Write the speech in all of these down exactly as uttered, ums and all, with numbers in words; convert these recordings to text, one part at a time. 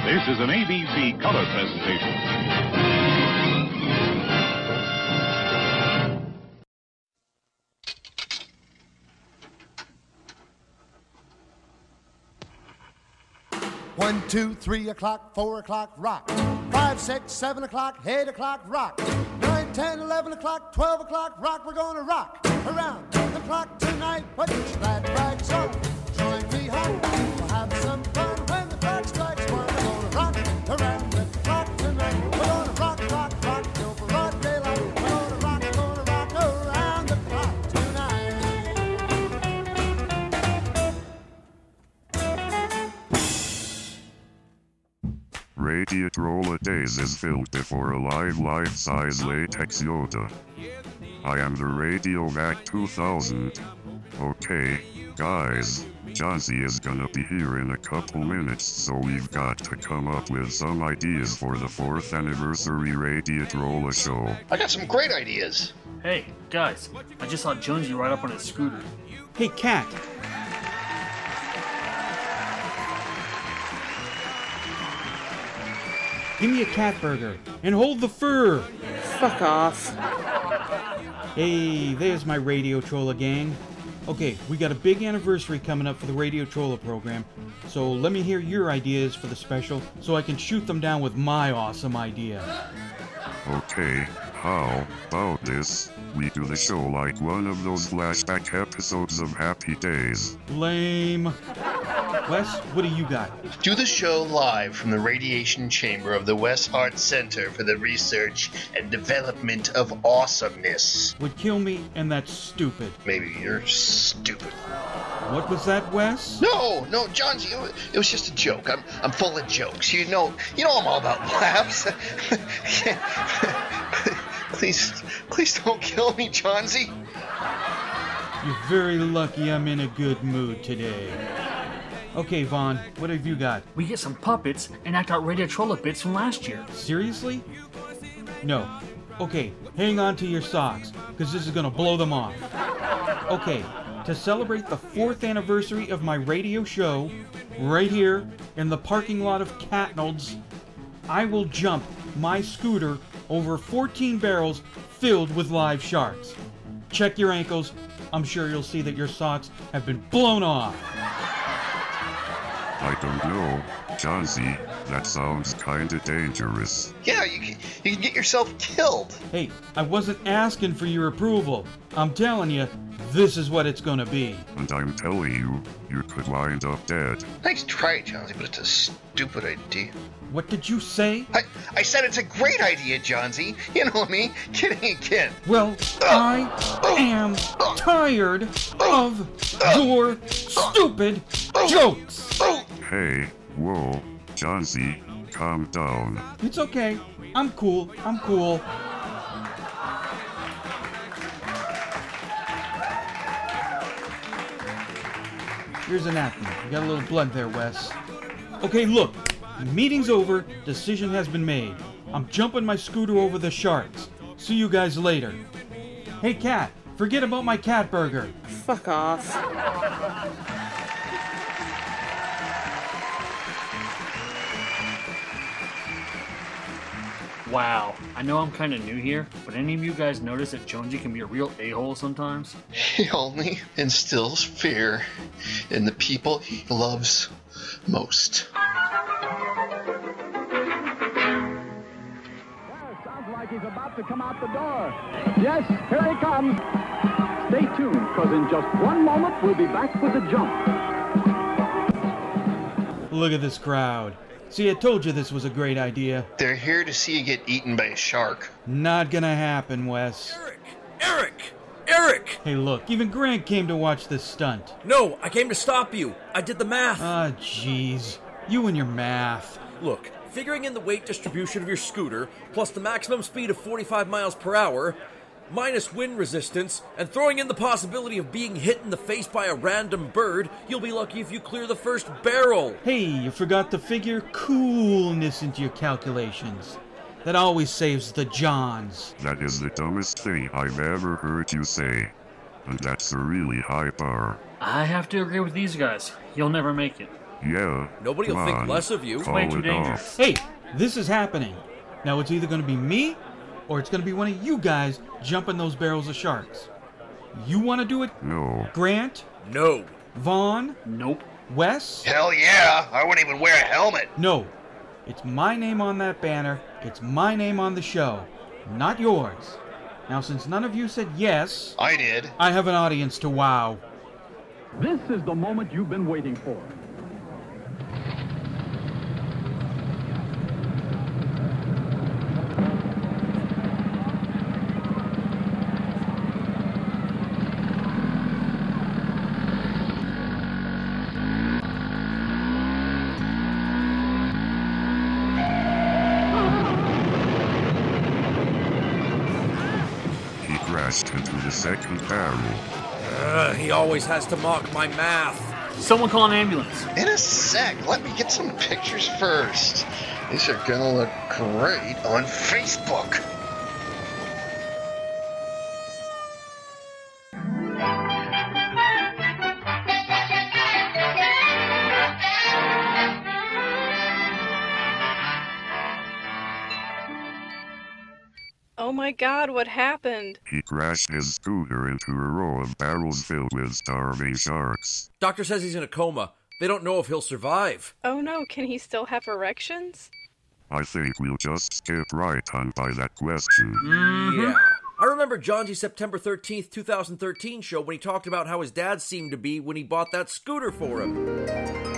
This is an A B C color presentation. One, two, three o'clock, four o'clock, rock. Five, six, seven o'clock, eight o'clock, rock. Nine, ten, eleven o'clock, twelve o'clock, rock. We're gonna rock around the clock tonight. Put your glad rags on, join me home. We'll have some fun when the clock strikes one. We're gonna rock around the clock tonight. We're gonna rock, rock, rock till broad daylight. We're gonna rock, gonna rock around the clock tonight. Radiotrolla Days is filmed before a live life-size latex Yoda. I am the Radiovac two thousand. Okay, guys, Johnsy is gonna be here in a couple minutes, so we've got to come up with some ideas for the fourth anniversary Radiotrolla show. I got some great ideas. Hey, guys, I just saw Jonesy ride up on his scooter. Hey, Cat. Give me a cat burger and hold the fur. Fuck off. Hey, there's my Radiotrolla gang. Okay, we got a big anniversary coming up for the Radiotrolla program, so let me hear your ideas for the special so I can shoot them down with my awesome idea. Okay, how about this? We do the show like one of those flashback episodes of Happy Days. Lame. Wes, what do you got? Do the show live from the radiation chamber of the West Hart Center for the Research and Development of Awesomeness. Would kill me, and that's stupid. Maybe you're stupid. What was that, Wes? No, no, John, it was, it was just a joke. I'm I'm full of jokes. You know, you know I'm all about laughs. Please, please don't kill me, Johnsy. You're very lucky I'm in a good mood today. Okay, Vaughn, what have you got? We get some puppets and act out Radiotrolla bits from last year. Seriously? No. Okay, hang on to your socks, because this is going to blow them off. Okay, to celebrate the fourth anniversary of my radio show, right here in the parking lot of Catnolds, I will jump my scooter over fourteen barrels filled with live sharks. Check your ankles. I'm sure you'll see that your socks have been blown off. I don't know, Johnsy, that sounds kinda dangerous. Yeah, you can, you can get yourself killed. Hey, I wasn't asking for your approval. I'm telling you, this is what it's gonna be. And I'm telling you, you could wind up dead. Nice try, Johnsy, but it's a stupid idea. What did you say? I, I said it's a great idea, Johnsy. You know me, kidding again. Well, I am tired of your stupid jokes. Hey, whoa, Johnsy, calm down. It's okay. I'm cool. I'm cool. Here's a napkin. You got a little blood there, Wes. Okay, look. Meeting's over. Decision has been made. I'm jumping my scooter over the sharks. See you guys later. Hey, Cat. Forget about my cat burger. Fuck off. Wow, I know I'm kind of new here, but any of you guys notice that Jonesy can be a real a-hole sometimes? He only instills fear in the people he loves most. Sounds like he's about to come out the door. Yes, here he comes. Stay tuned, because in just one moment, we'll be back with the jump. Look at this crowd. See, I told you this was a great idea. They're here to see you get eaten by a shark. Not gonna happen, Wes. Eric! Eric! Eric! Hey, look, even Grant came to watch this stunt. No, I came to stop you. I did the math. Ah, jeez. You and your math. Look, figuring in the weight distribution of your scooter, plus the maximum speed of forty-five miles per hour, minus wind resistance, and throwing in the possibility of being hit in the face by a random bird, you'll be lucky if you clear the first barrel. Hey, you forgot to figure coolness into your calculations. That always saves the Johns. That is the dumbest thing I've ever heard you say. And that's a really high bar. I have to agree with these guys. You'll never make it. Yeah. Nobody will come think on, less of you. Call Way too it dangerous. off. Hey, this is happening. Now it's either going to be me or it's going to be one of you guys jumping those barrels of sharks. You want to do it? No. Grant? No. Vaughn? Nope. Wes? Hell yeah, I wouldn't even wear a helmet. No. It's my name on that banner. It's my name on the show, not yours. Now, since none of you said yes, I did. I have an audience to wow. This is the moment you've been waiting for. He crashed into the second barrel. Ugh, he always has to mock my math. Someone call an ambulance. In a sec, let me get some pictures first. These are gonna look great on Facebook. Oh my god, what happened? He crashed his scooter into a row of barrels filled with starving sharks. Doctor says he's in a coma. They don't know if he'll survive. Oh no, can he still have erections? I think we'll just skip right on by that question. Yeah. I remember Johnsie's September thirteenth, twenty thirteen show when he talked about how his dad seemed to be when he bought that scooter for him.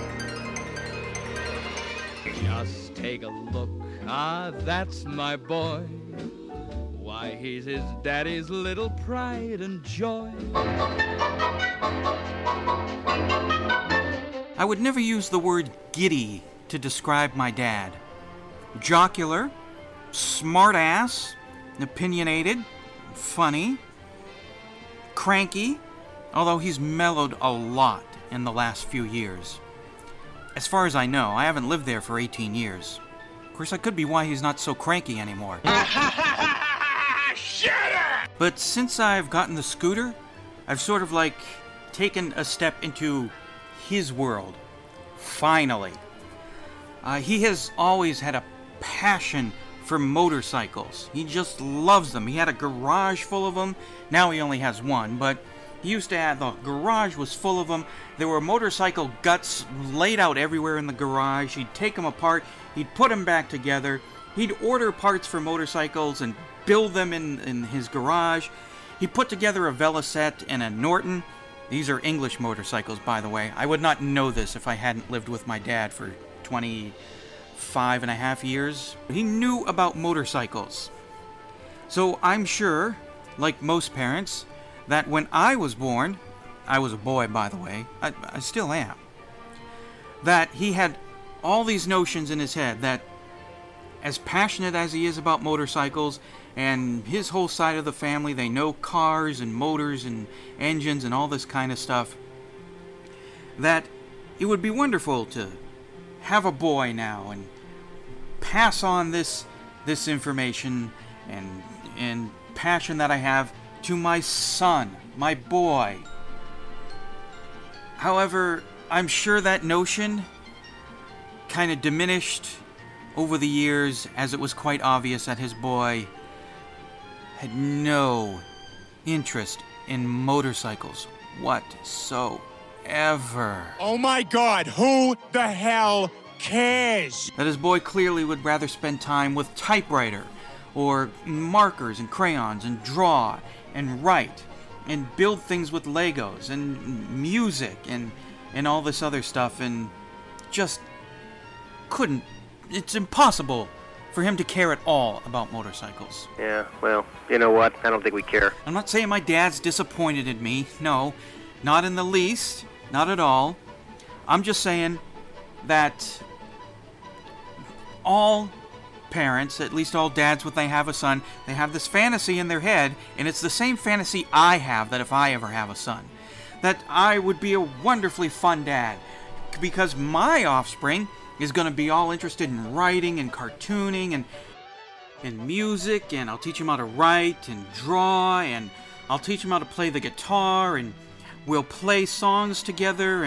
Just take a look, ah, that's my boy. Why, he's his daddy's little pride and joy. I would never use the word giddy to describe my dad. Jocular, smart-ass, opinionated, funny, cranky, although he's mellowed a lot in the last few years. As far as I know, I haven't lived there for eighteen years. Of course, that could be why he's not so cranky anymore. But since I've gotten the scooter, I've sort of like taken a step into his world. Finally. Uh, he has always had a passion for motorcycles. He just loves them. He had a garage full of them. Now he only has one, but he used to have, the garage was full of them. There were motorcycle guts laid out everywhere in the garage. He'd take them apart. He'd put them back together. He'd order parts for motorcycles and build them in, in his garage. He put together a Velocette and a Norton. These are English motorcycles, by the way. I would not know this if I hadn't lived with my dad for twenty-five and a half years. He knew about motorcycles. So I'm sure, like most parents, that when I was born, I was a boy, by the way, I, I still am, that he had all these notions in his head that as passionate as he is about motorcycles, and his whole side of the family, they know cars and motors and engines and all this kind of stuff, that it would be wonderful to have a boy now and pass on this this information and and passion that I have to my son, my boy. However, I'm sure that notion kind of diminished over the years, as it was quite obvious that his boy had no interest in motorcycles whatsoever. Oh my God, who the hell cares? That his boy clearly would rather spend time with typewriter or markers and crayons and draw and write and build things with Legos and music and, and all this other stuff, and just couldn't. It's impossible for him to care at all about motorcycles. Yeah, well, you know what? I don't think we care. I'm not saying my dad's disappointed in me. No, not in the least. Not at all. I'm just saying that all parents, at least all dads when they have a son, they have this fantasy in their head, and it's the same fantasy I have that if I ever have a son, that I would be a wonderfully fun dad, because my offspring is going to be all interested in writing and cartooning and and music, and I'll teach him how to write and draw, and I'll teach him how to play the guitar, and we'll play songs together, and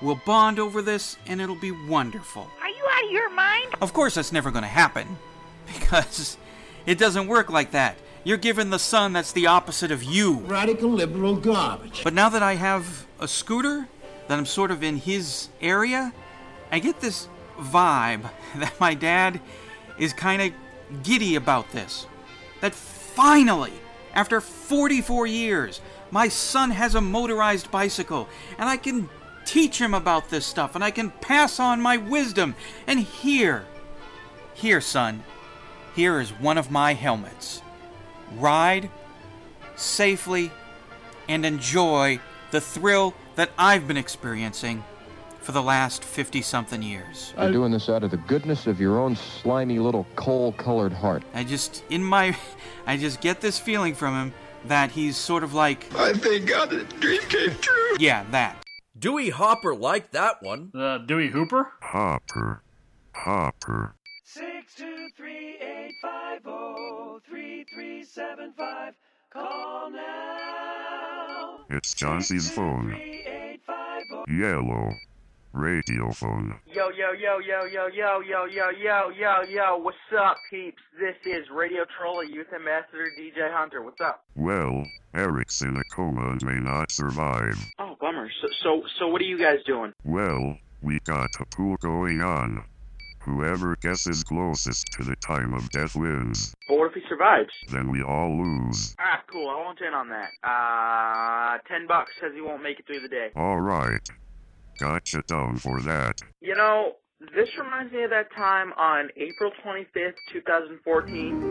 We'll bond over this, and it'll be wonderful. Are you out of your mind? Of course that's never going to happen, because it doesn't work like that. You're given the son that's the opposite of you. Radical liberal garbage. But now that I have a scooter, that I'm sort of in his area, I get this vibe that my dad is kind of giddy about this. That finally, after forty-four years, my son has a motorized bicycle, and I can teach him about this stuff, and I can pass on my wisdom. And here, here, son, here is one of my helmets. Ride safely and enjoy the thrill that I've been experiencing for the last fifty-something years. You're doing this out of the goodness of your own slimy little coal-colored heart. I just, in my, I just get this feeling from him that he's sort of like... I thank God that the dream came true. Yeah, that. Dewey Hopper liked that one. Uh, Dewey Hooper? Hopper. Hopper. six two three eight five zero three three seven five. Call now. It's Johnson's phone. Yellow. Radio phone. Yo, yo, yo, yo, yo, yo, yo, yo, yo, yo, yo, what's up, peeps? This is Radio Troller Youth Ambassador D J Hunter. What's up? Well, Eric's in a coma and may not survive. Oh, bummer. So, so, so what are you guys doing? Well, we got a pool going on. Whoever guesses closest to the time of death wins. But what if he survives? Then we all lose. Ah, cool. I won't in on that. Uh, ten bucks says he won't make it through the day. All right. Gotcha down for that. You know, this reminds me of that time on April twenty-fifth, twenty fourteen.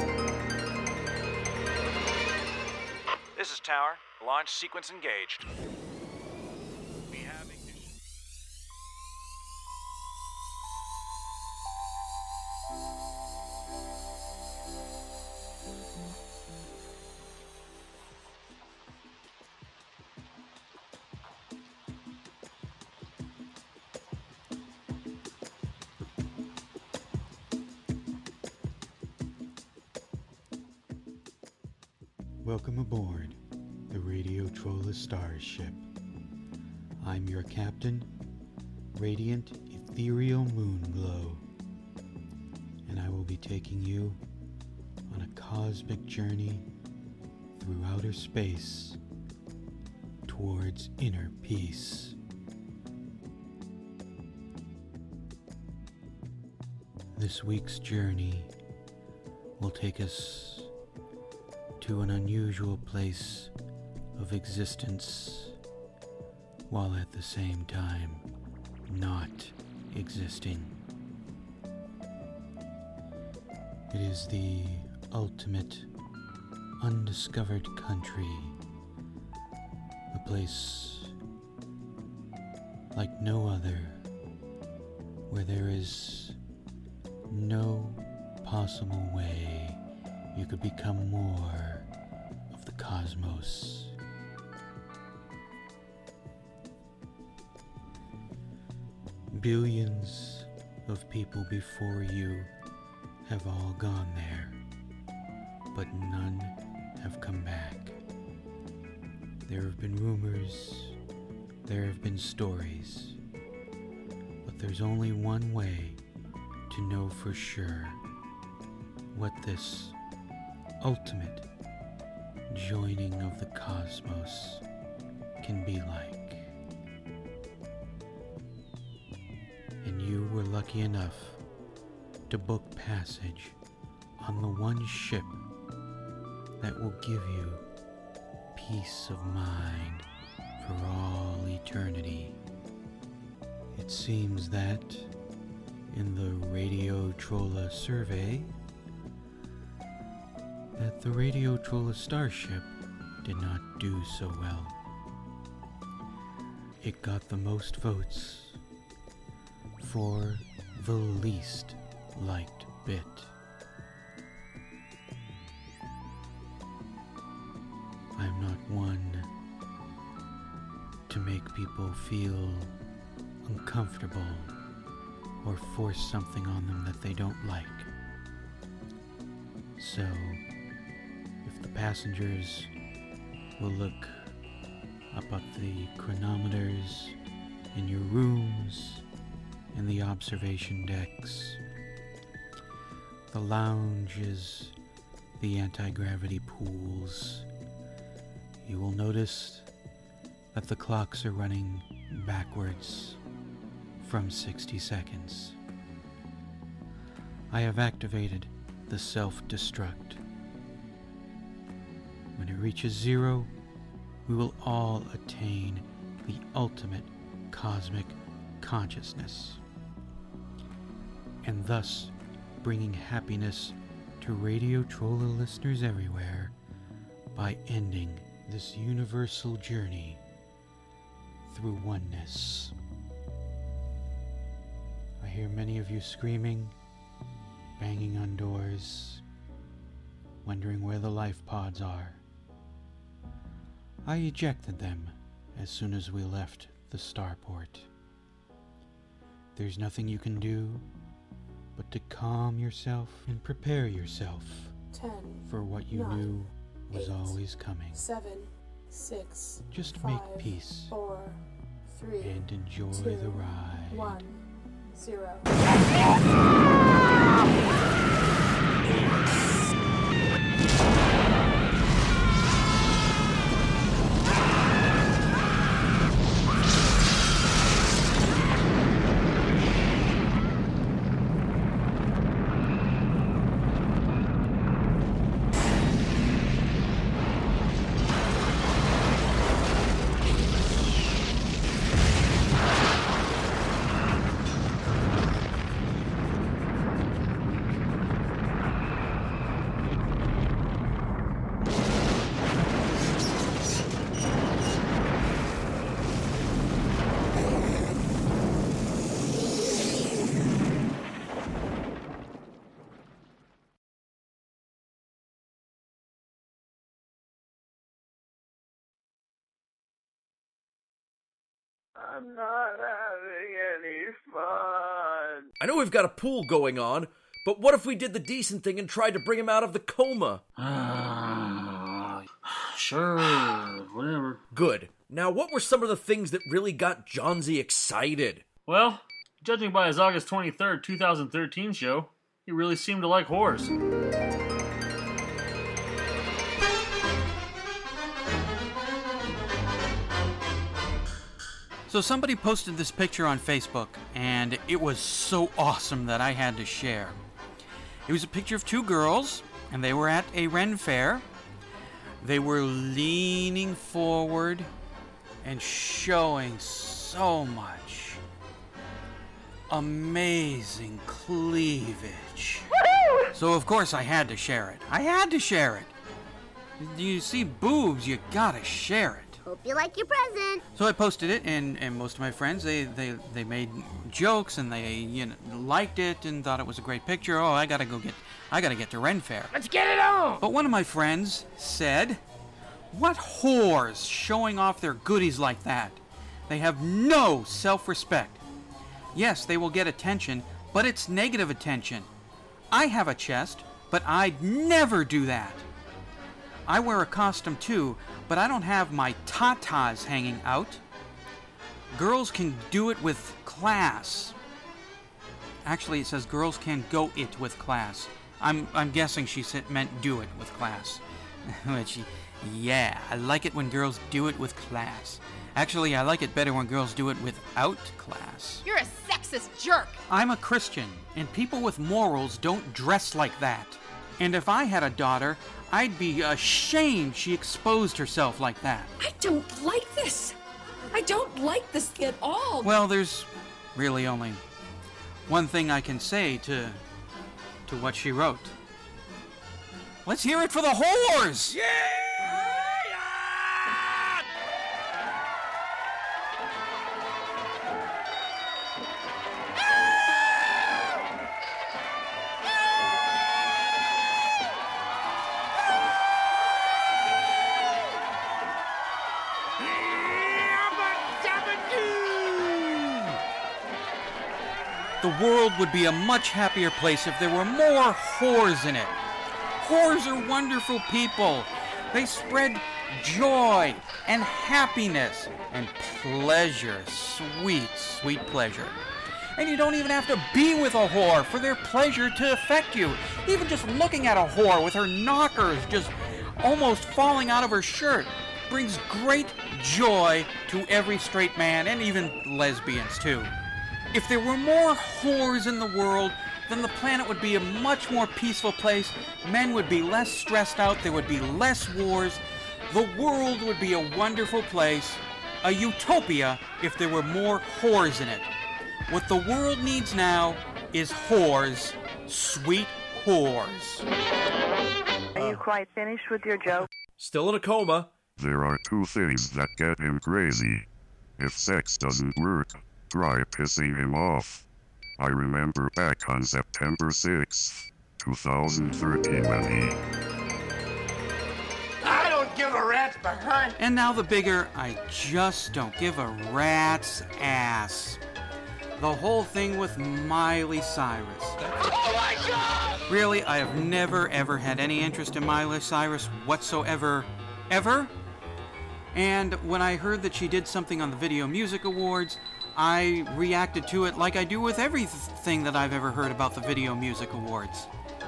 This is Tower. Launch sequence engaged. We have ignition. Welcome aboard the Radio Troller Starship. I'm your captain, Radiant Ethereal Moonglow, and I will be taking you on a cosmic journey through outer space towards inner peace. This week's journey will take us to an unusual place of existence, while at the same time not existing. It is the ultimate undiscovered country, a place like no other, where there is no possible way you could become more of the cosmos. Billions of people before you have all gone there, but none have come back. There have been rumors, there have been stories, but there's only one way to know for sure what this ultimate joining of the cosmos can be like. And you were lucky enough to book passage on the one ship that will give you peace of mind for all eternity. It seems that in the Radio Troller survey, that the Radio Troller Starship did not do so well. It got the most votes for the least liked bit. I'm not one to make people feel uncomfortable or force something on them that they don't like. So, if the passengers will look up at the chronometers in your rooms, in the observation decks, the lounges, the anti-gravity pools, you will notice that the clocks are running backwards from sixty seconds. I have activated the self-destruct. When it reaches zero, we will all attain the ultimate cosmic consciousness, and thus bringing happiness to Radio Troller listeners everywhere by ending this universal journey through oneness. I hear many of you screaming, banging on doors, wondering where the life pods are. I ejected them as soon as we left the starport. There's nothing you can do but to calm yourself and prepare yourself Ten, for what you nine, knew was eight, always coming. Seven, six, Just five, make peace four, three, and enjoy two, the ride. one, zero. I'm not having any fun. I know we've got a pool going on, but what if we did the decent thing and tried to bring him out of the coma? Uh, sure, whatever. Good. Now, what were some of the things that really got Johnsy excited? Well, judging by his August twenty-third, twenty thirteen show, he really seemed to like horrors. So somebody posted this picture on Facebook, and it was so awesome that I had to share. It was a picture of two girls, and they were at a Ren fair. They were leaning forward and showing so much amazing cleavage. Woo-hoo! So of course I had to share it. I had to share it. You see boobs, you gotta share it. Hope you like your present. So I posted it, and, and most of my friends, they, they, they made jokes, and they you know liked it and thought it was a great picture. Oh, I gotta go get, I gotta get to Ren Fair. Let's get it on! But one of my friends said, "What whores showing off their goodies like that? They have no self-respect. Yes, they will get attention, but it's negative attention. I have a chest, but I'd never do that. I wear a costume too, but I don't have my tatas hanging out. Girls can do it with class." Actually, it says girls can go it with class. I'm I'm guessing she said, meant do it with class. Which, yeah, I like it when girls do it with class. Actually, I like it better when girls do it without class. You're a sexist jerk. I'm a Christian, and people with morals don't dress like that. And if I had a daughter, I'd be ashamed she exposed herself like that. I don't like this. I don't like this at all. Well, there's really only one thing I can say to to what she wrote. Let's hear it for the whores! Yeah! The world would be a much happier place if there were more whores in it. Whores are wonderful people. They spread joy and happiness and pleasure. Sweet, sweet pleasure. And you don't even have to be with a whore for their pleasure to affect you. Even just looking at a whore with her knockers just almost falling out of her shirt brings great joy to every straight man, and even lesbians too. If there were more whores in the world, then the planet would be a much more peaceful place. Men would be less stressed out. There would be less wars. The world would be a wonderful place, a utopia, if there were more whores in it. What the world needs now is whores, sweet whores. Are you quite finished with your joke? Still in a coma. There are two things that get him crazy. If sex doesn't work, try pissing him off. I remember back on September sixth, twenty thirteen when he... I don't give a rat's behind. And now the bigger, I just don't give a rat's ass. The whole thing with Miley Cyrus. Oh my God! Really, I have never ever had any interest in Miley Cyrus whatsoever, ever. And when I heard that she did something on the Video Music Awards, I reacted to it like I do with everything that I've ever heard about the Video Music Awards.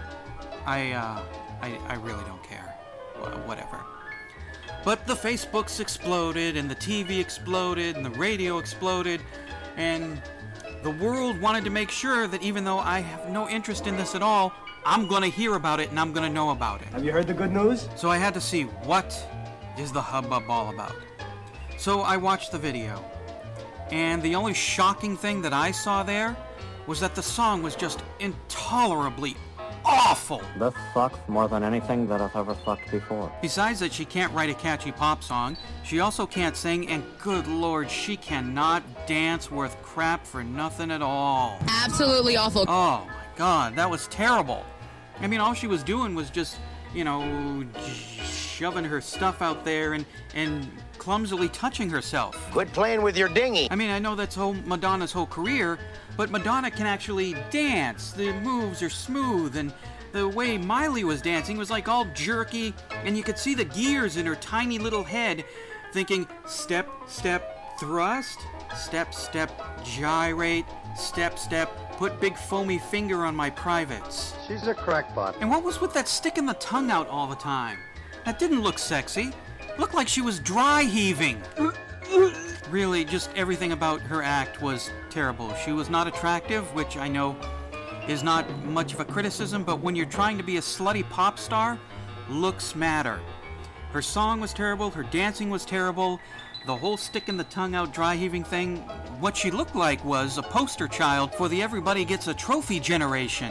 I, uh, I, I really don't care. Whatever. But the Facebooks exploded, and the T V exploded, and the radio exploded, and the world wanted to make sure that even though I have no interest in this at all, I'm gonna hear about it and I'm gonna know about it. Have you heard the good news? So I had to see, what is the hubbub all about? So I watched the video. And the only shocking thing that I saw there was that the song was just intolerably awful. This sucks more than anything that I've ever fucked before. Besides that she can't write a catchy pop song, she also can't sing, and good lord, she cannot dance worth crap for nothing at all. Absolutely awful. Oh my god, that was terrible. I mean, all she was doing was just, you know, shoving her stuff out there and, and clumsily touching herself. Quit playing with your dinghy. I mean, I know that's whole Madonna's whole career, but Madonna can actually dance. The moves are smooth, and the way Miley was dancing was like all jerky, and you could see the gears in her tiny little head thinking, step, step, thrust, step, step, gyrate, step, step, put big foamy finger on my privates. She's a crackpot. And what was with that sticking the tongue out all the time? That didn't look sexy. Looked like she was dry heaving. Really, just everything about her act was terrible. She was not attractive, which I know is not much of a criticism, but when you're trying to be a slutty pop star, looks matter. Her song was terrible, her dancing was terrible, the whole sticking the tongue out dry heaving thing, what she looked like was a poster child for the Everybody Gets a Trophy generation.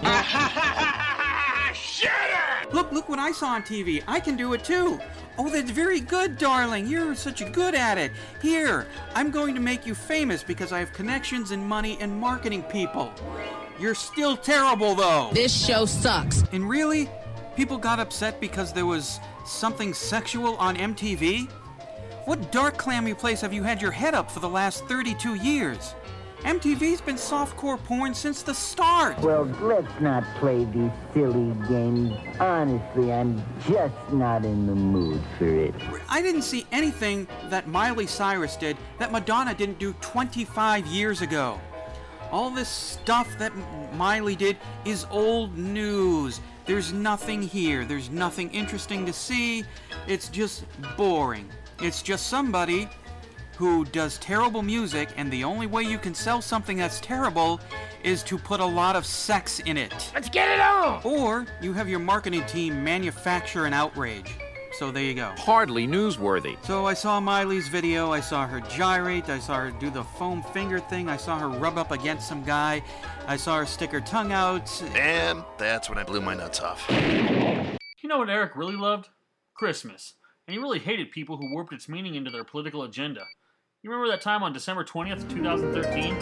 Shut up! Look, look what I saw on T V. I can do it too. Oh, that's very good, darling. You're such a good at it. Here, I'm going to make you famous because I have connections and money and marketing people. You're still terrible, though. This show sucks. And really, people got upset because there was something sexual on M T V? What dark, clammy place have you had your head up for the last thirty-two years? M T V's been softcore porn since the start. Well, let's not play these silly games. Honestly, I'm just not in the mood for it. I didn't see anything that Miley Cyrus did that Madonna didn't do twenty-five years ago. All this stuff that Miley did is old news. There's nothing here. There's nothing interesting to see. It's just boring. It's just somebody who does terrible music, and the only way you can sell something that's terrible is to put a lot of sex in it. Let's get it on! Or you have your marketing team manufacture an outrage. So there you go. Hardly newsworthy. So I saw Miley's video, I saw her gyrate, I saw her do the foam finger thing, I saw her rub up against some guy, I saw her stick her tongue out. And that's when I blew my nuts off. You know what Eric really loved? Christmas. And he really hated people who warped its meaning into their political agenda. You remember that time on December twentieth, twenty thirteen?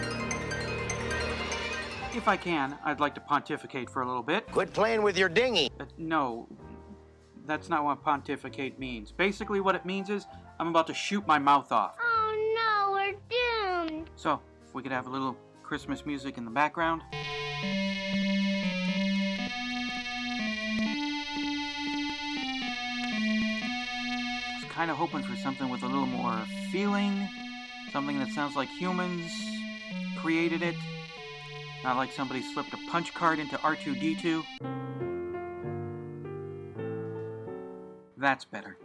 If I can, I'd like to pontificate for a little bit. Quit playing with your dinghy. Uh, no, that's not what pontificate means. Basically what it means is I'm about to shoot my mouth off. Oh no, we're doomed. So, if we could have a little Christmas music in the background. kind of hoping for something with a little more feeling, something that sounds like humans created it, not like somebody slipped a punch card into R two D two. That's better.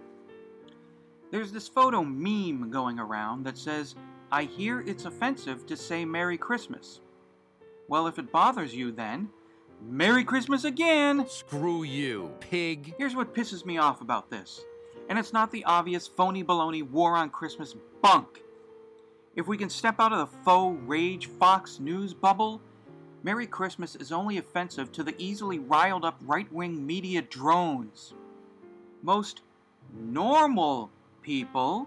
There's this photo meme going around that says, "I hear it's offensive to say Merry Christmas." Well, if it bothers you then, Merry Christmas again! Screw you, pig. Here's what pisses me off about this. And it's not the obvious phony baloney war on Christmas bunk. If we can step out of the faux rage Fox News bubble, Merry Christmas is only offensive to the easily riled up right-wing media drones. Most normal people,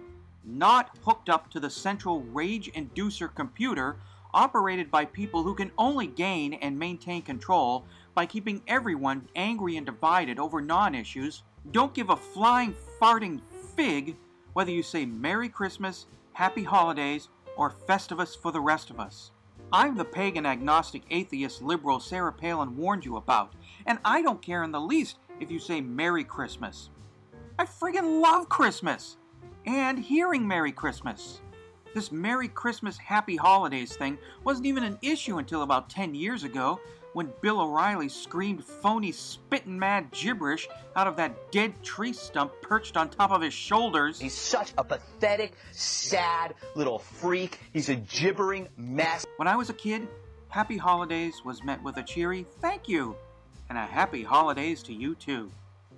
not hooked up to the central rage inducer computer operated by people who can only gain and maintain control by keeping everyone angry and divided over non-issues, don't give a flying, farting fig whether you say Merry Christmas, Happy Holidays, or Festivus for the rest of us. I'm the pagan, agnostic, atheist, liberal Sarah Palin warned you about, and I don't care in the least if you say Merry Christmas. I friggin' love Christmas! And hearing Merry Christmas. This Merry Christmas, Happy Holidays thing wasn't even an issue until about ten years ago, when Bill O'Reilly screamed phony, spittin' mad gibberish out of that dead tree stump perched on top of his shoulders. He's such a pathetic, sad little freak. He's a gibbering mess. When I was a kid, Happy Holidays was met with a cheery thank you, and a Happy Holidays to you too.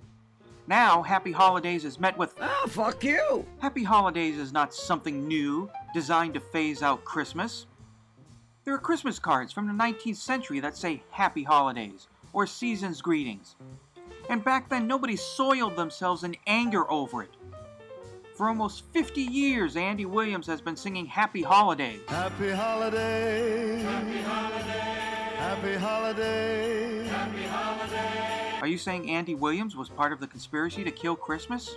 Now, Happy Holidays is met with, oh, fuck you! Happy Holidays is not something new, designed to phase out Christmas. There are Christmas cards from the nineteenth century that say Happy Holidays, or Season's Greetings. And back then, nobody soiled themselves in anger over it. For almost fifty years, Andy Williams has been singing Happy Holidays. Happy Holidays. Happy Holidays. Happy Holidays. Happy Holidays. Are you saying Andy Williams was part of the conspiracy to kill Christmas?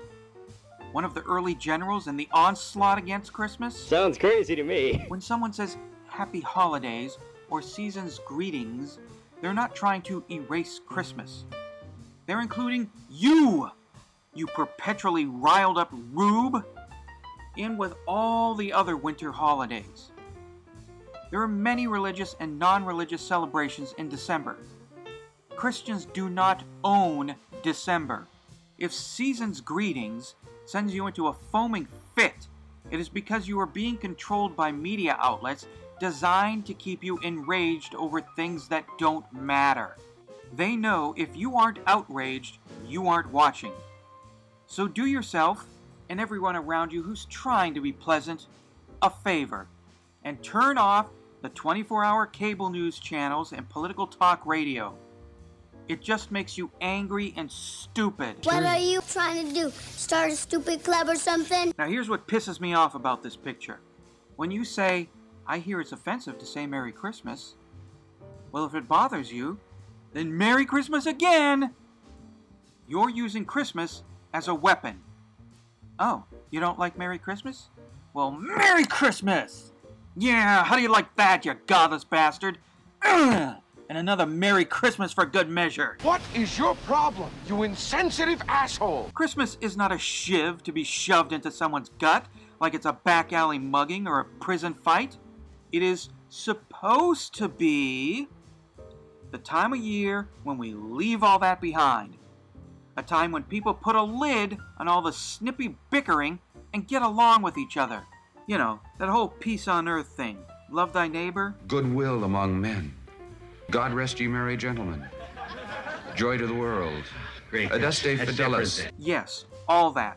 One of the early generals in the onslaught against Christmas? Sounds crazy to me. When someone says Happy Holidays or Season's Greetings, they're not trying to erase Christmas. They're including you, you perpetually riled up rube, in with all the other winter holidays. There are many religious and non-religious celebrations in December. Christians do not own December. If Season's Greetings sends you into a foaming fit, it is because you are being controlled by media outlets designed to keep you enraged over things that don't matter. They know if you aren't outraged, you aren't watching. So do yourself, and everyone around you who's trying to be pleasant, a favor, and turn off the twenty-four hour cable news channels and political talk radio. It just makes you angry and stupid. What are you trying to do? Start a stupid club or something? Now here's what pisses me off about this picture. When you say, I hear it's offensive to say Merry Christmas, well, if it bothers you, then Merry Christmas again! You're using Christmas as a weapon. Oh, you don't like Merry Christmas? Well, Merry Christmas! Yeah, how do you like that, you godless bastard? Ugh! And another Merry Christmas for good measure. What is your problem, you insensitive asshole? Christmas is not a shiv to be shoved into someone's gut like it's a back alley mugging or a prison fight. It is supposed to be the time of year when we leave all that behind. A time when people put a lid on all the snippy bickering and get along with each other. You know, that whole peace on earth thing. Love thy neighbor. Goodwill among men. God rest ye merry gentlemen. Joy to the world. Great. Adeste Fidelis. Yes, all that.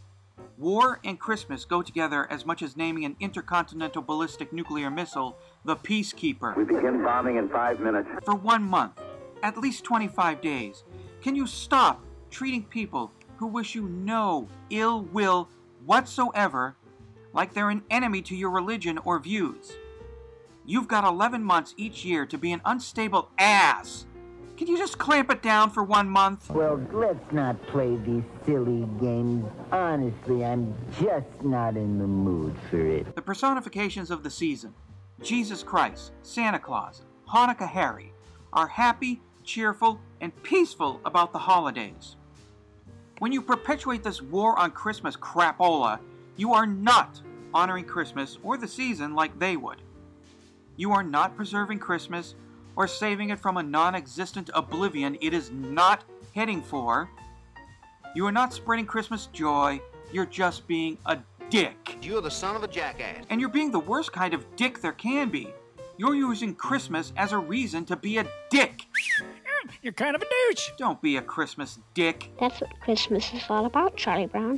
War and Christmas go together as much as naming an intercontinental ballistic nuclear missile the Peacekeeper. We begin bombing in five minutes. For one month, at least twenty-five days, can you stop treating people who wish you no ill will whatsoever like they're an enemy to your religion or views? You've got eleven months each year to be an unstable ass. Can you just clamp it down for one month? Well, let's not play these silly games. Honestly, I'm just not in the mood for it. The personifications of the season, Jesus Christ, Santa Claus, Hanukkah Harry, are happy, cheerful, and peaceful about the holidays. When you perpetuate this war on Christmas crapola, you are not honoring Christmas or the season like they would. You are not preserving Christmas or saving it from a non-existent oblivion it is not heading for. You are not spreading Christmas joy. You're just being a dick. You're the son of a jackass. And you're being the worst kind of dick there can be. You're using Christmas as a reason to be a dick. You're kind of a douche. Don't be a Christmas dick. That's what Christmas is all about, Charlie Brown.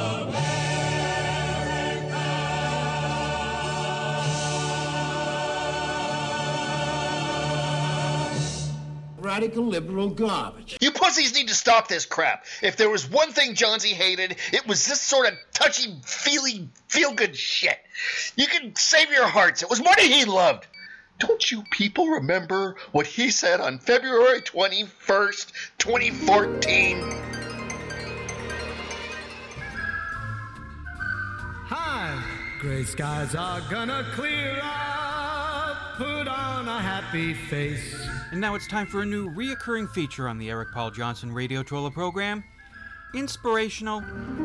Radical liberal garbage. You pussies need to stop this crap. If there was one thing Johnsy hated, it was this sort of touchy-feely, feel-good shit. You can save your hearts. It was money he loved. Don't you people remember what he said on February twenty-first, twenty fourteen? Hi, gray skies are gonna clear up. Put on a happy face. And now it's time for a new reoccurring feature on the Eric Paul Johnson Radio Troller program. Inspirational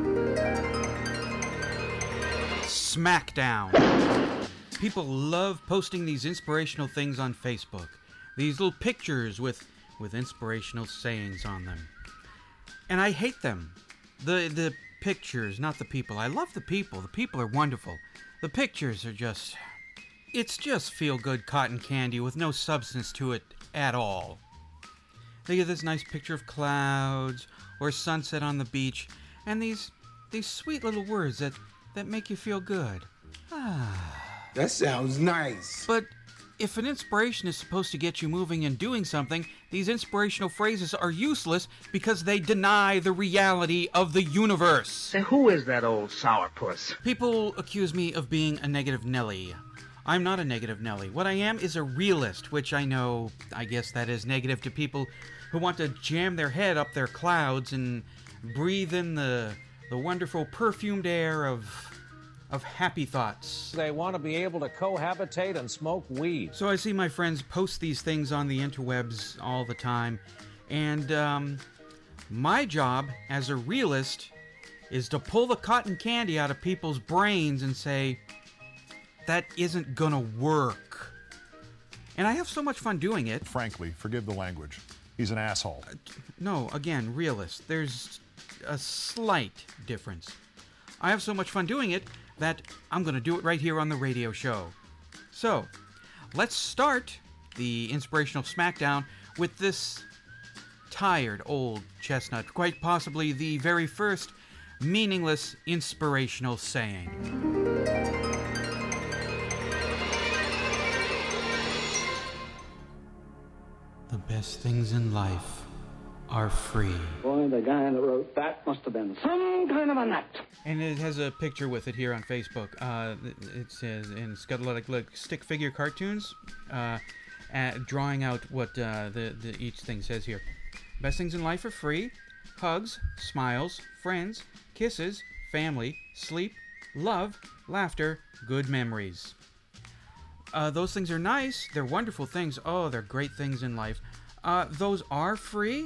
Smackdown. People love posting these inspirational things on Facebook. These little pictures with, with inspirational sayings on them. And I hate them. The, the pictures, not the people. I love the people. The people are wonderful. The pictures are just... It's just feel-good cotton candy with no substance to it at all. They get this nice picture of clouds or sunset on the beach, and these these sweet little words that, that make you feel good. Ah. That sounds nice. But if an inspiration is supposed to get you moving and doing something, these inspirational phrases are useless because they deny the reality of the universe. Say, who is that old sourpuss? People accuse me of being a negative Nelly. I'm not a negative Nelly. What I am is a realist, which I know, I guess that is negative to people who want to jam their head up their clouds and breathe in the the wonderful perfumed air of of happy thoughts. They want to be able to cohabitate and smoke weed. So I see my friends post these things on the interwebs all the time, and um, my job as a realist is to pull the cotton candy out of people's brains and say, that isn't gonna work. And I have so much fun doing it. Frankly, forgive the language. He's an asshole. Uh, no, again, realist. There's a slight difference. I have so much fun doing it that I'm gonna do it right here on the radio show. So, let's start the inspirational smackdown with this tired old chestnut, quite possibly the very first meaningless inspirational saying. The best things in life are free. Boy, the guy that wrote that must have been some kind of a nut. And it has a picture with it here on Facebook. Uh, it says, and it's got a lot of like stick figure cartoons, uh, at, drawing out what uh, the, the each thing says here. Best things in life are free: hugs, smiles, friends, kisses, family, sleep, love, laughter, good memories. Uh, those things are nice. They're wonderful things. Oh, they're great things in life. Uh, those are free,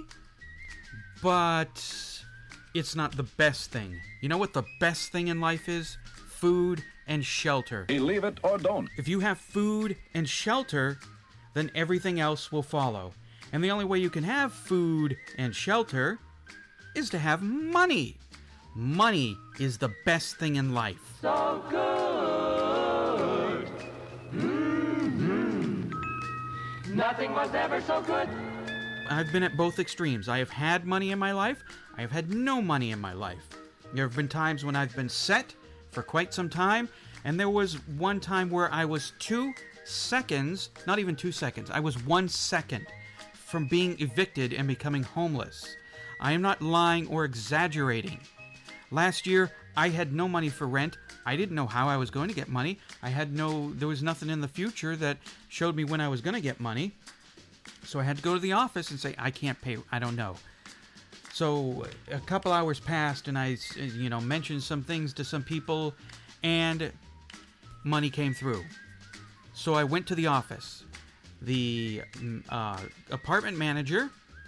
but it's not the best thing. You know what the best thing in life is? Food and shelter. Believe it or don't. If you have food and shelter, then everything else will follow. And the only way you can have food and shelter is to have money. Money is the best thing in life. So good. Mm-hmm. Nothing was ever so good. I've been at both extremes. I have had money in my life. I have had no money in my life. There have been times when I've been set for quite some time, and there was one time where I was two seconds, not even two seconds, I was one second from being evicted and becoming homeless. I am not lying or exaggerating. Last year, I had no money for rent. I didn't know how I was going to get money. I had no, there was nothing in the future that showed me when I was going to get money. So I had to go to the office and say, I can't pay, I don't know. So a couple hours passed and I, you know, mentioned some things to some people and money came through. So I went to the office. The uh, apartment manager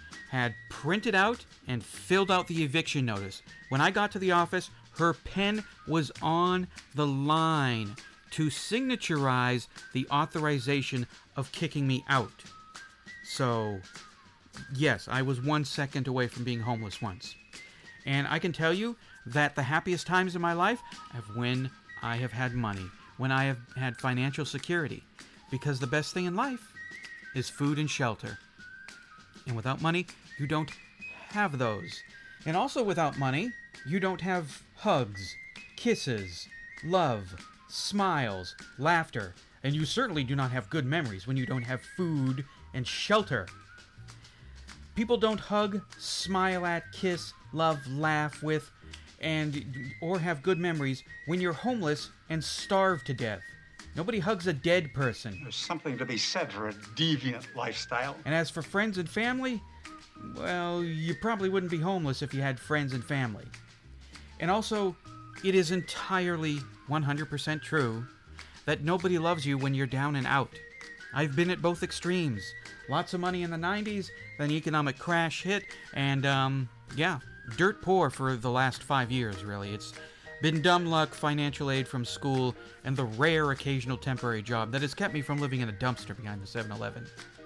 had printed out and filled out the eviction notice. When I got to the office, her pen was on the line to signaturize the authorization of kicking me out. So, yes, I was one second away from being homeless once. And I can tell you that the happiest times in my life have when I have had money, when I have had financial security. Because the best thing in life is food and shelter. And without money, you don't have those. And also without money, you don't have hugs, kisses, love, smiles, laughter. And you certainly do not have good memories when you don't have food and shelter. People don't hug, smile at, kiss, love, laugh with, and or have good memories when you're homeless and starved to death. Nobody hugs a dead person. There's something to be said for a deviant lifestyle. And as for friends and family, well, you probably wouldn't be homeless if you had friends and family. And also, it is entirely one hundred percent true that nobody loves you when you're down and out. I've been at both extremes. Lots of money in the nineties, then economic crash hit, and, um, yeah, dirt poor for the last five years, really. It's been dumb luck, financial aid from school, and the rare occasional temporary job that has kept me from living in a dumpster behind the seven eleven.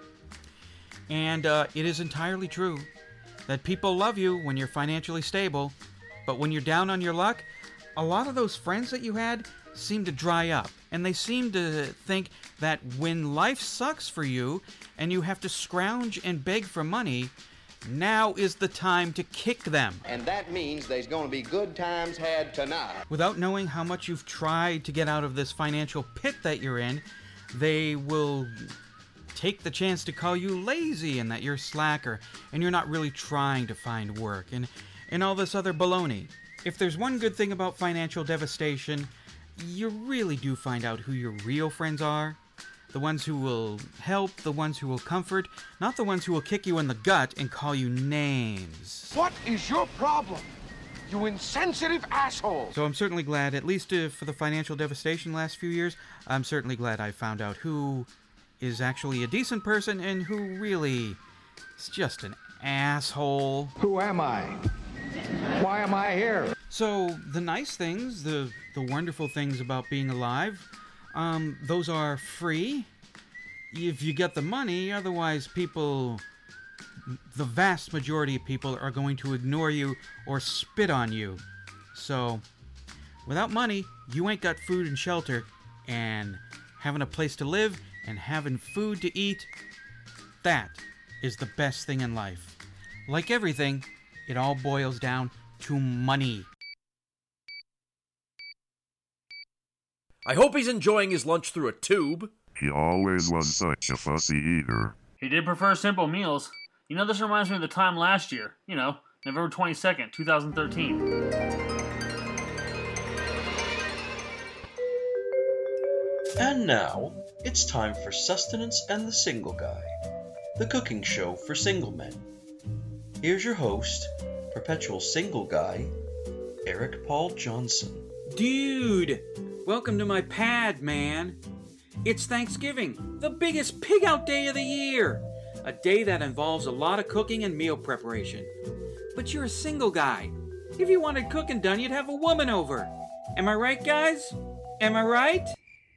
And uh, it is entirely true that people love you when you're financially stable, but when you're down on your luck, a lot of those friends that you had seem to dry up, and they seem to think that when life sucks for you and you have to scrounge and beg for money, now is the time to kick them. And that means there's going to be good times had tonight. Without knowing how much you've tried to get out of this financial pit that you're in, they will take the chance to call you lazy and that you're slacker and you're not really trying to find work and, and all this other baloney. If there's one good thing about financial devastation, you really do find out who your real friends are. The ones who will help, the ones who will comfort, not the ones who will kick you in the gut and call you names. What is your problem, you insensitive asshole? So I'm certainly glad, at least uh, for the financial devastation last few years, I'm certainly glad I found out who is actually a decent person and who really is just an asshole. Who am I? Why am I here? So the nice things, the, the wonderful things about being alive, Um, those are free if you get the money. Otherwise, people, the vast majority of people are going to ignore you or spit on you. So, without money, you ain't got food and shelter, and having a place to live and having food to eat, that is the best thing in life. Like everything, it all boils down to money. I hope he's enjoying his lunch through a tube. He always was such a fussy eater. He did prefer simple meals. You know, this reminds me of the time last year. You know, November twenty-second, twenty thirteen. And now, it's time for Sustenance and the Single Guy, the cooking show for single men. Here's your host, perpetual single guy, Eric Paul Johnson. Dude, welcome to my pad, man. It's Thanksgiving, the biggest pig-out day of the year. A day that involves a lot of cooking and meal preparation. But you're a single guy. If you wanted cooking done, you'd have a woman over. Am I right, guys? Am I right?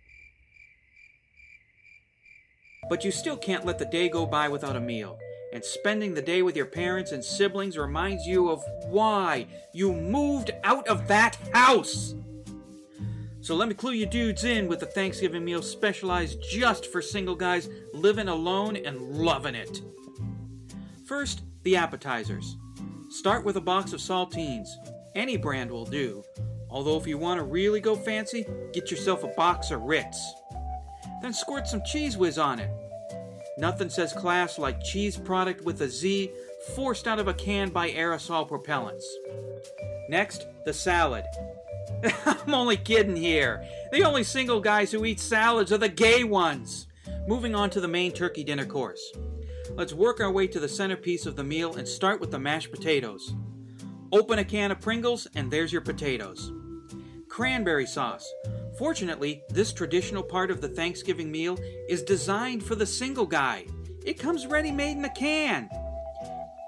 But you still can't let the day go by without a meal. And spending the day with your parents and siblings reminds you of why you moved out of that house. So let me clue you dudes in with a Thanksgiving meal specialized just for single guys living alone and loving it. First, the appetizers. Start with a box of saltines. Any brand will do. Although if you want to really go fancy, get yourself a box of Ritz. Then squirt some Cheese Whiz on it. Nothing says class like cheese product with a Z forced out of a can by aerosol propellants. Next, the salad. I'm only kidding here. The only single guys who eat salads are the gay ones. Moving on to the main turkey dinner course. Let's work our way to the centerpiece of the meal and start with the mashed potatoes. Open a can of Pringles and there's your potatoes. Cranberry sauce. Fortunately, this traditional part of the Thanksgiving meal is designed for the single guy. It comes ready-made in a can.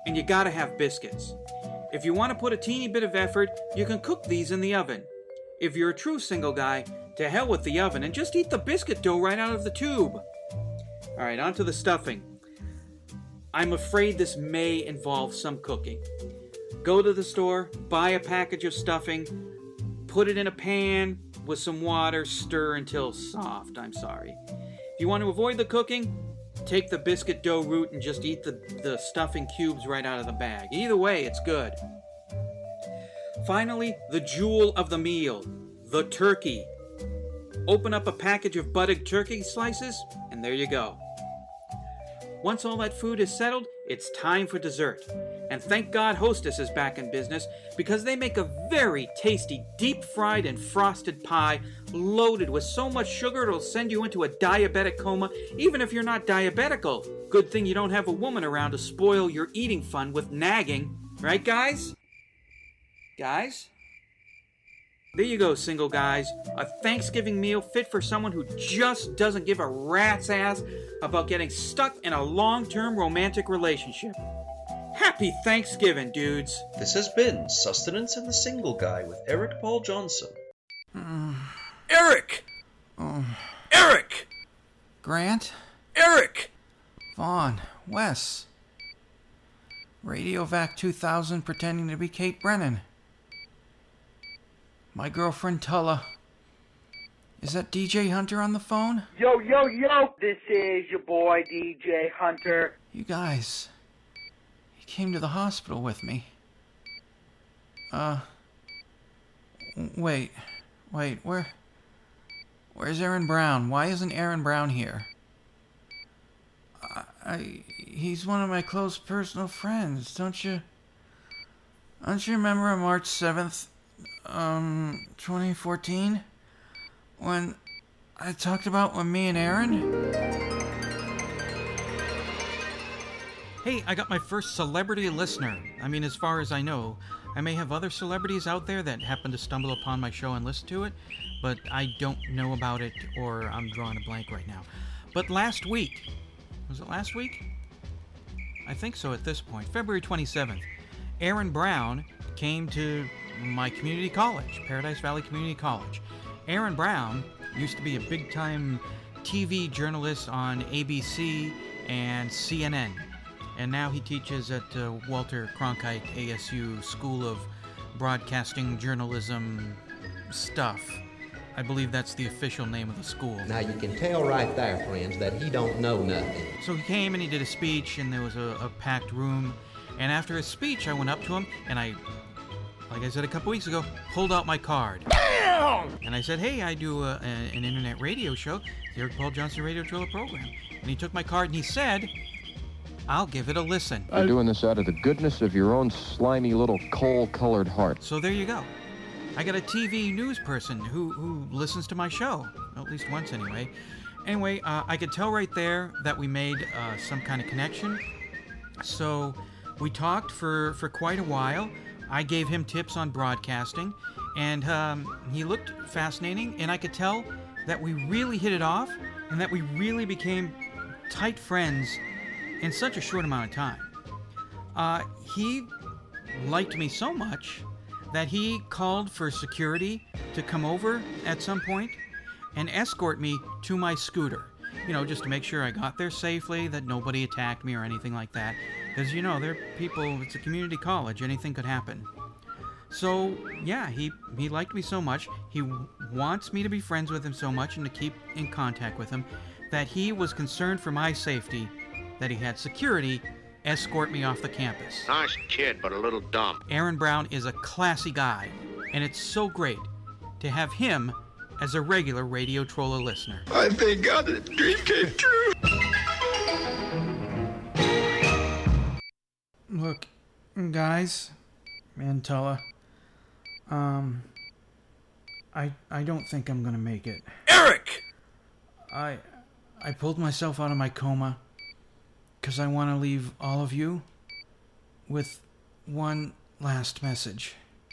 and you gotta have biscuits. If you want to put a teeny bit of effort, you can cook these in the oven. If you're a true single guy, to hell with the oven and just eat the biscuit dough right out of the tube. Alright, on to the stuffing. I'm afraid this may involve some cooking. Go to the store, buy a package of stuffing, put it in a pan with some water, stir until soft. I'm sorry. If you want to avoid the cooking, take the biscuit dough route and just eat the, the stuffing cubes right out of the bag. Either way, it's good. Finally, the jewel of the meal, the turkey. Open up a package of buttered turkey slices, and there you go. Once all that food is settled, it's time for dessert. And thank God Hostess is back in business, because they make a very tasty deep-fried and frosted pie loaded with so much sugar it'll send you into a diabetic coma, even if you're not diabetical. Good thing you don't have a woman around to spoil your eating fun with nagging. Right, guys? Guys? There you go, single guys. A Thanksgiving meal fit for someone who just doesn't give a rat's ass about getting stuck in a long-term romantic relationship. Happy Thanksgiving, dudes. This has been Sustenance and the Single Guy with Eric Paul Johnson. Uh, Eric! Oh. Eric! Grant? Eric! Vaughn. Wes. Radiovac two thousand pretending to be Kate Brennan. My girlfriend Tulla. Is that D J Hunter on the phone? Yo, yo, yo! This is your boy, D J Hunter. You guys... He came to the hospital with me. Uh... Wait. Wait, where... Where's Aaron Brown? Why isn't Aaron Brown here? I... I he's one of my close personal friends, don't you... Don't you remember on March seventh... Um, twenty fourteen, when I talked about when me and Aaron... Hey, I got my first celebrity listener. I mean, as far as I know. I may have other celebrities out there that happen to stumble upon my show and listen to it, but I don't know about it, or I'm drawing a blank right now. But last week, was it last week? I think so at this point, February twenty-seventh, Aaron Brown came to my community college, Paradise Valley Community College. Aaron Brown used to be a big-time T V journalist on A B C and C N N, and now he teaches at uh, Walter Cronkite A S U School of Broadcasting Journalism stuff. I believe that's the official name of the school. Now you can tell right there, friends, that he don't know nothing. So he came and he did a speech, and there was a, a packed room, and after his speech I went up to him and I, like I said a couple weeks ago, pulled out my card. Bam! And I said, hey, I do a, a, an internet radio show, the Eric Paul Johnson Radio Driller Program. And he took my card and he said, I'll give it a listen. You're doing this out of the goodness of your own slimy little coal-colored heart. So there you go. I got a T V news person who, who listens to my show, at least once anyway. Anyway, uh, I could tell right there that we made uh, some kind of connection. So we talked for, for quite a while. I gave him tips on broadcasting, and um, he looked fascinating, and I could tell that we really hit it off, and that we really became tight friends in such a short amount of time. Uh, he liked me so much that he called for security to come over at some point and escort me to my scooter. You know, just to make sure I got there safely, that nobody attacked me or anything like that. Because, you know, they're people, it's a community college, anything could happen. So, yeah, he, he liked me so much, he wants me to be friends with him so much and to keep in contact with him, that he was concerned for my safety, that he had security escort me off the campus. Nice kid, but a little dumb. Aaron Brown is a classy guy, and it's so great to have him as a regular Radio Troller listener. I thank God that the dream came true. Look, guys, and Tulla, um, I I don't think I'm gonna make it. Eric! I I pulled myself out of my coma because I want to leave all of you with one last message.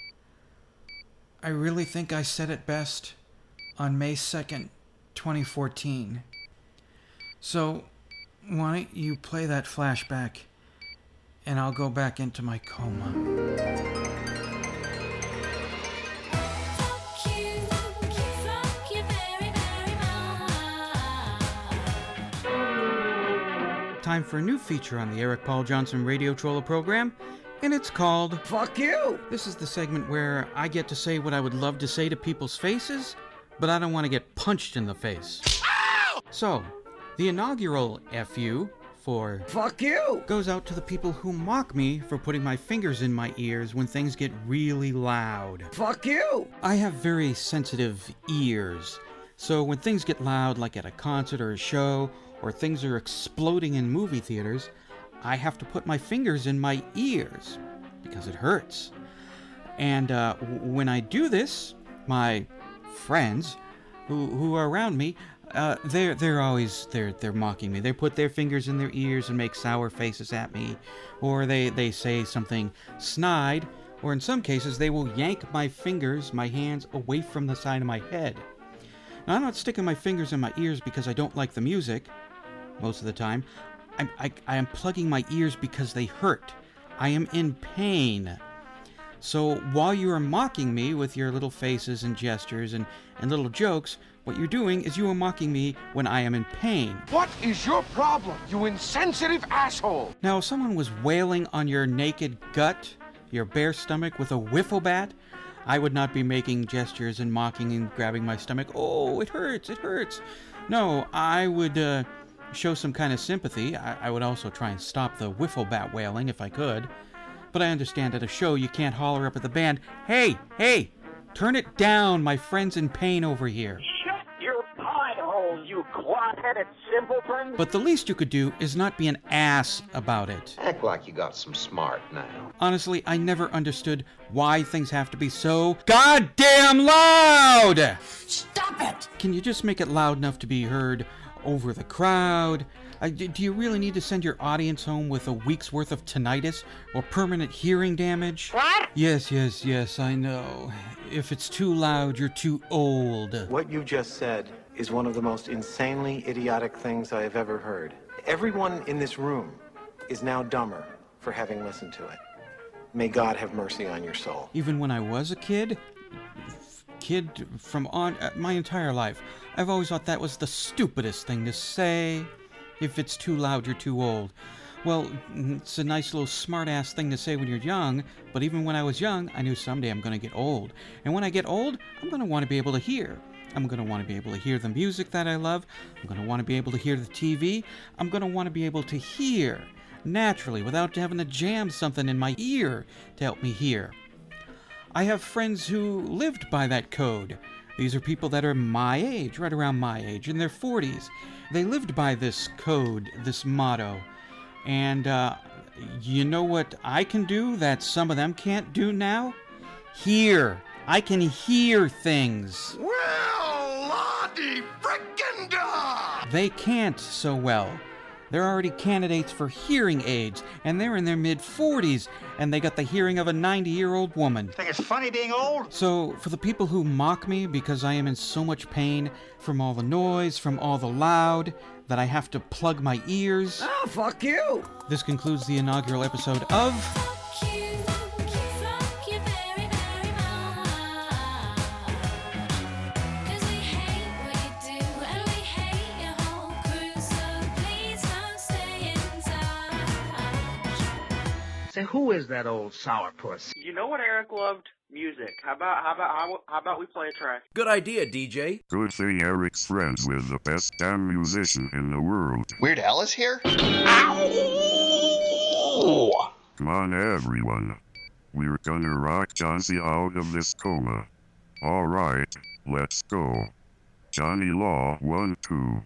I really think I said it best on May second, twenty fourteen. So, why don't you play that flashback and I'll go back into my coma. Time for a new feature on the Eric Paul Johnson Radio Troller program, and it's called Fuck You! This is the segment where I get to say what I would love to say to people's faces, but I don't want to get punched in the face. Ow! So, the inaugural F U for Fuck You goes out to the people who mock me for putting my fingers in my ears when things get really loud. Fuck you! I have very sensitive ears, so when things get loud, like at a concert or a show, or things are exploding in movie theaters, I have to put my fingers in my ears because it hurts. And uh, w- when I do this, my friends who who are around me, uh, they're they're always they're they're mocking me. They put their fingers in their ears and make sour faces at me, or they they say something snide, or in some cases they will yank my fingers, my hands away from the side of my head. Now, I'm not sticking my fingers in my ears because I don't like the music. Most of the time, I'm, I, I am plugging my ears because they hurt. I am in pain. So while you are mocking me with your little faces and gestures and, and little jokes, what you're doing is you are mocking me when I am in pain. What is your problem, you insensitive asshole? Now, if someone was wailing on your naked gut, your bare stomach with a wiffle bat, I would not be making gestures and mocking and grabbing my stomach. Oh, it hurts, it hurts. No, I would uh, show some kind of sympathy. I, I would also try and stop the wiffle bat wailing if I could. But I understand at a show you can't holler up at the band, "Hey, hey, turn it down, my friend's in pain over here." Shut your pie hole, you clot-headed simpleton! But the least you could do is not be an ass about it. Act like you got some smart now. Honestly, I never understood why things have to be so goddamn loud! Stop it! Can you just make it loud enough to be heard over the crowd? Uh, do you really need to send your audience home with a week's worth of tinnitus or permanent hearing damage? What? Yes, yes, yes, I know. If it's too loud, you're too old. What you just said is one of the most insanely idiotic things I have ever heard. Everyone in this room is now dumber for having listened to it. May God have mercy on your soul. Even when I was a kid, kid from on uh, my entire life, I've always thought that was the stupidest thing to say. If it's too loud, you're too old. Well, it's a nice little smart-ass thing to say when you're young, but even when I was young, I knew someday I'm going to get old. And when I get old, I'm going to want to be able to hear. I'm going to want to be able to hear the music that I love. I'm going to want to be able to hear the T V. I'm going to want to be able to hear naturally without having to jam something in my ear to help me hear. I have friends who lived by that code. These are people that are my age, right around my age, in their forties. They lived by this code, this motto. And uh, you know what I can do that some of them can't do now? Hear. I can hear things. Well, Lottie frickin' da! They can't so well. They're already candidates for hearing aids, and they're in their mid-forties, and they got the hearing of a ninety-year-old woman. Think it's funny being old? So, for the people who mock me because I am in so much pain from all the noise, from all the loud, that I have to plug my ears... Ah, fuck you! This concludes the inaugural episode of... Say, who is that old sourpuss? You know what Eric loved? Music. How about how about how, how about we play a track? Good idea, D J. Good thing Eric's friends with the best damn musician in the world. Weird Al is here? Ow! Come on, everyone. We're gonna rock Johnsy out of this coma. Alright, let's go. Johnny Law, one, two.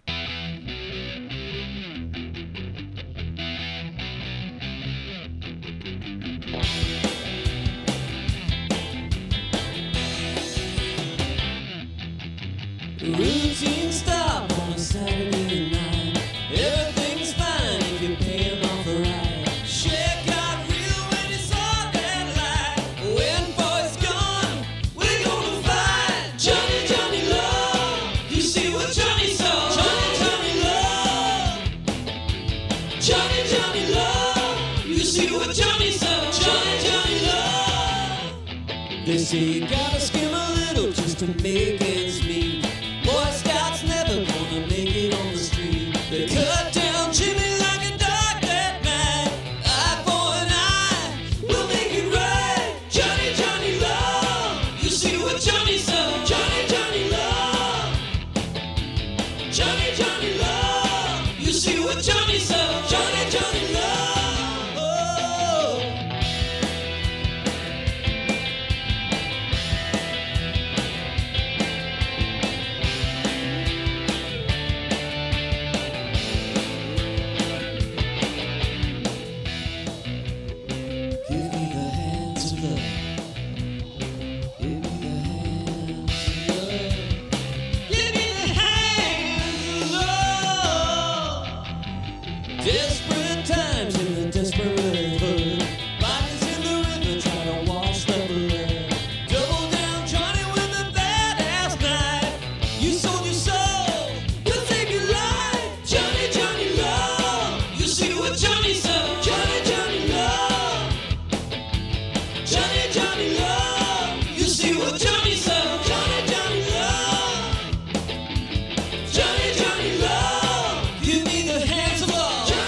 Routine stop on a Saturday night. Everything's fine if you're paying off the ride. Shake out real when it's all that light. When boy's gone, we're gonna fight. Johnny, Johnny Love, you see what Johnny saw. Johnny, Johnny Love, Johnny, Johnny Love, you You see what Johnny said, Johnny, Johnny love. They say you gotta skim a little just to make ends meet. Boy Scouts never gonna make it on the street. They cut down Jimmy like a dog that night. Eye for an eye, we'll make it right. Johnny, Johnny love. You see what Johnny said, Johnny, Johnny love. Johnny, Johnny love. You see what Johnny said, Johnny, Johnny love. Desperate times in the desperate hood. Bodies in the river trying to wash the blood. Double down Johnny with a badass knife. You sold your soul, we'll save your life. Johnny, Johnny love. You see what Johnny said, Johnny, Johnny love. Johnny, Johnny love. You see what Johnny said, Johnny, Johnny love. Johnny, Johnny love. Give me the hands of love.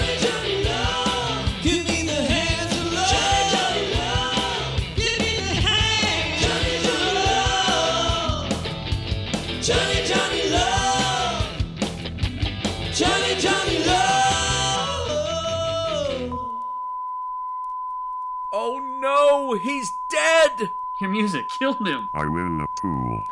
Give me the hands of love. Johnny, Johnny love. Give me the hands. Johnny, Johnny love. Johnny, Johnny love. Johnny, Johnny love. Oh no, he's dead! Your music killed him. I win the pool.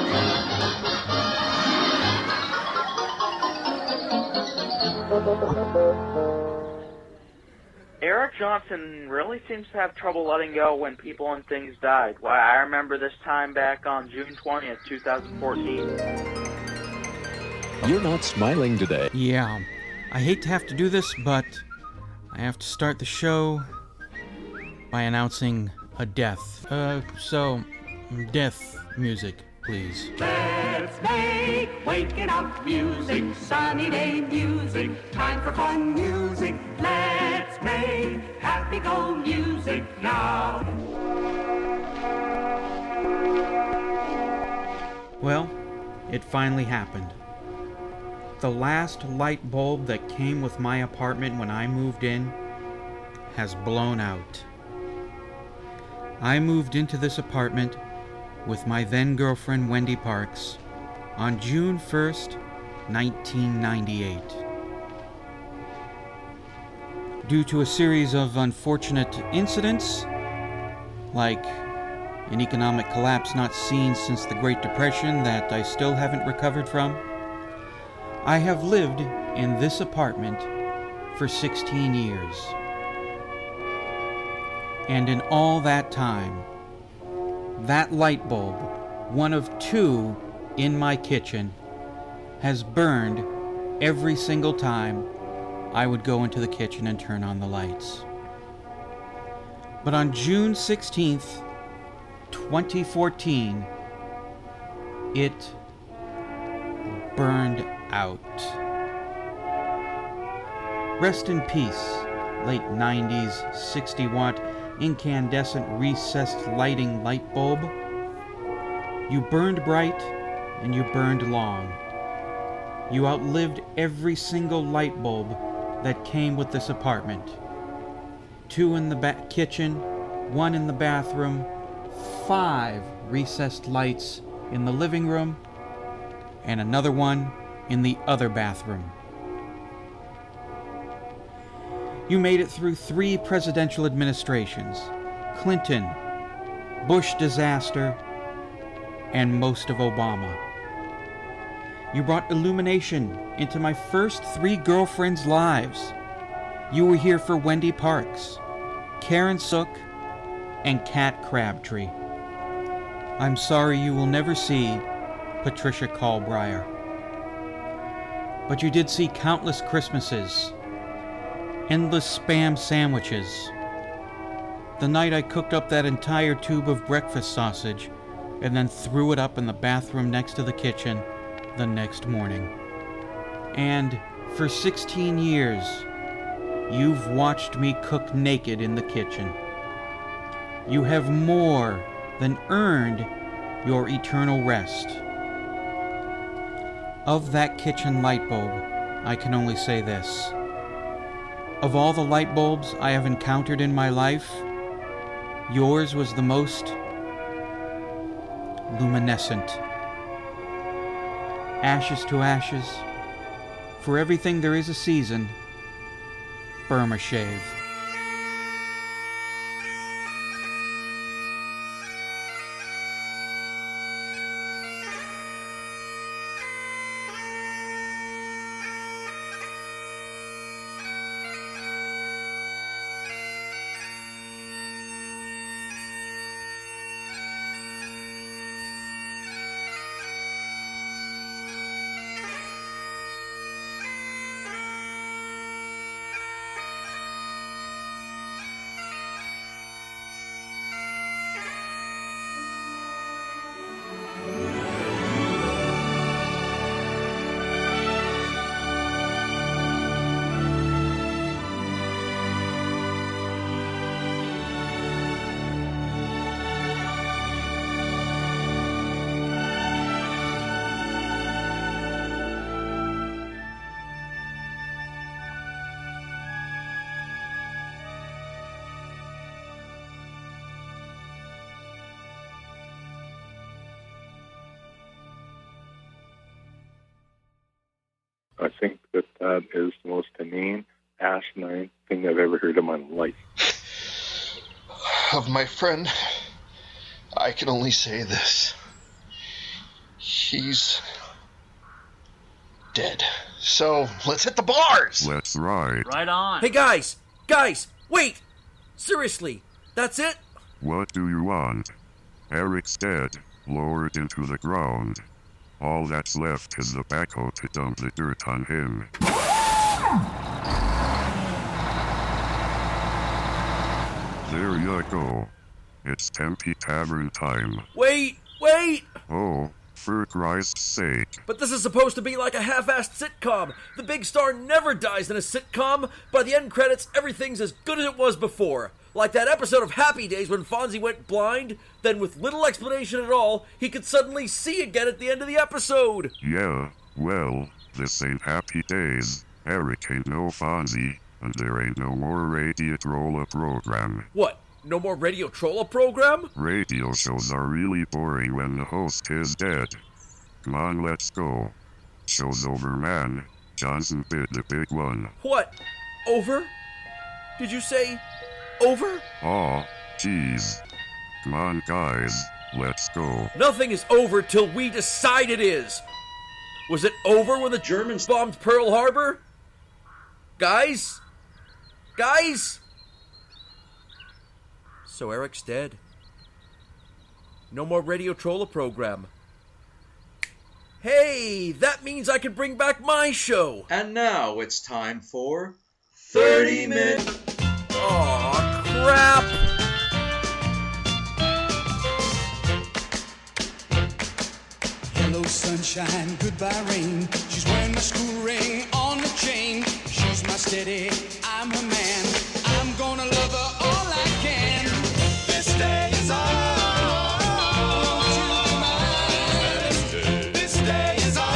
Eric Johnson really seems to have trouble letting go when people and things died. Why, I remember this time back on June twentieth, twenty fourteen. You're not smiling today. Yeah, I hate to have to do this, but I have to start the show by announcing a death. Uh, so, death music, please. Let's make waking up music, sunny day music, time for fun music. Let's make happy-go music now. Well, it finally happened. The last light bulb that came with my apartment when I moved in has blown out. I moved into this apartment with my then-girlfriend Wendy Parks on June first, nineteen ninety-eight. Due to a series of unfortunate incidents, like an economic collapse not seen since the Great Depression that I still haven't recovered from, I have lived in this apartment for sixteen years. And in all that time, that light bulb, one of two in my kitchen, has burned every single time I would go into the kitchen and turn on the lights. But on June sixteenth, twenty fourteen, it burned out. Rest in peace, late nineties sixty watt incandescent recessed lighting light bulb. You burned bright and you burned long. You outlived every single light bulb that came with this apartment. Two in the ba- kitchen, one in the bathroom, five recessed lights in the living room, and another one in the other bathroom. You made it through three presidential administrations: Clinton, Bush disaster, and most of Obama. You brought illumination into my first three girlfriends' lives. You were here for Wendy Parks, Karen Sook, and Kat Crabtree. I'm sorry you will never see Patricia Callbriar. But you did see countless Christmases, endless Spam sandwiches, the night I cooked up that entire tube of breakfast sausage and then threw it up in the bathroom next to the kitchen the next morning. And for sixteen years, You've watched me cook naked in the kitchen. You have more than earned your eternal rest. Of that kitchen light bulb, I can only say this. Of all the light bulbs I have encountered in my life, yours was the most luminescent. Ashes to ashes. For everything there is a season. Burma shave. I think that that is the most inane, asinine thing I've ever heard in my life. Of my friend, I can only say this. He's dead. So, let's hit the bars! Let's ride. Right on. Hey, guys! Guys! Wait! Seriously, that's it? What do you want? Eric's dead, lowered into the ground. All that's left is the backhoe to dump the dirt on him. There you go. It's Tempe Tavern time. Wait! Wait! Oh, for Christ's sake. But this is supposed to be like a half-assed sitcom. The big star never dies in a sitcom. By the end credits, everything's as good as it was before. Like that episode of Happy Days when Fonzie went blind, then with little explanation at all, he could suddenly see again at the end of the episode. Yeah, well, this ain't Happy Days. Eric ain't no Fonzie, and there ain't no more Radio Trolla program. What? No more Radio Trolla program? Radio shows are really boring when the host is dead. Come on, let's go. Show's over, man. Johnson bit the big one. What? Over? Did you say... over? Aw, jeez. Come on, guys. Let's go. Nothing is over till we decide it is. Was it over when the Germans bombed Pearl Harbor? Guys? Guys? So Eric's dead. No more Radio Trolla program. Hey, that means I can bring back my show. And now it's time for thirty minutes. Aw, crap! Hello, sunshine, goodbye, rain. She's wearing my school ring on the chain. She's my steady, I'm her man. I'm gonna love her all I can. This day is all. This day is all.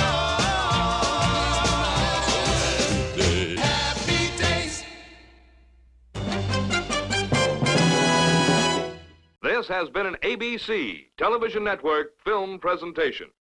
Happy days. This has been an A B C Television Network film presentation.